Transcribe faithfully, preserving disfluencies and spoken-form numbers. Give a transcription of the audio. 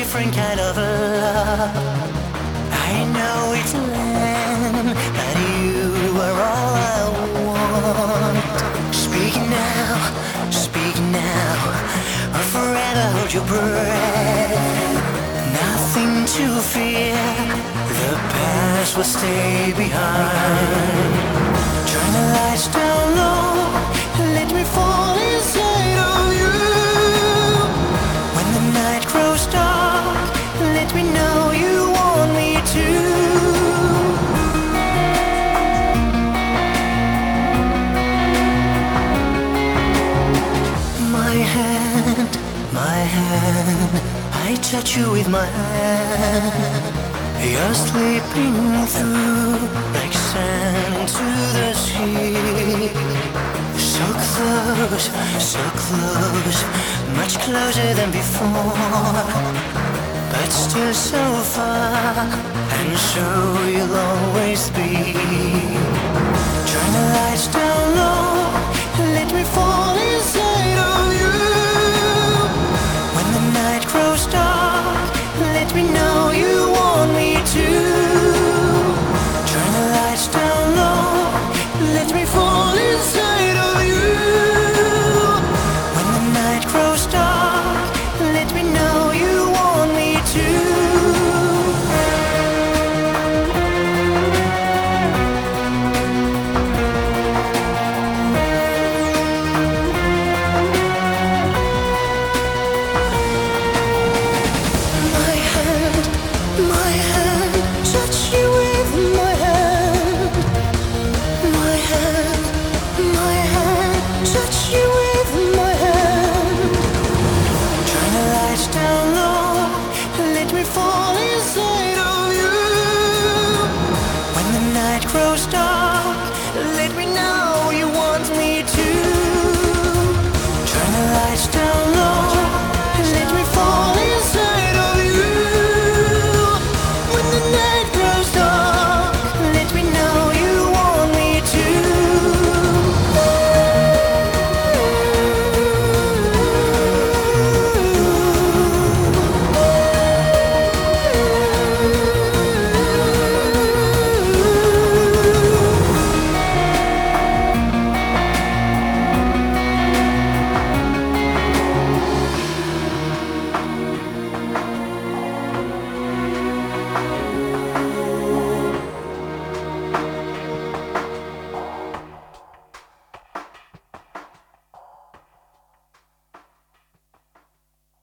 different kind of love. I know it's lame, but you are all I want. Speak now, speak now, or forever hold your breath. Nothing to fear, the past will stay behind. Turn the lights down low, let me fall inside of you. When the night grows dark, let me know you want me to. My hand, my hand, I touch you with my hand. You're slipping through like sand into the sea. So close, so close, much closer than before, but still so far, and so you'll always be. Turn the lights down low, let me fall inside of you. When the night grows dark, let me know you want me to. Turn the lights down low, let me fall inside of you. When the night grows dark, let me know you want me to. My hand, my hand, touch you with my hand. My hand, my hand, touch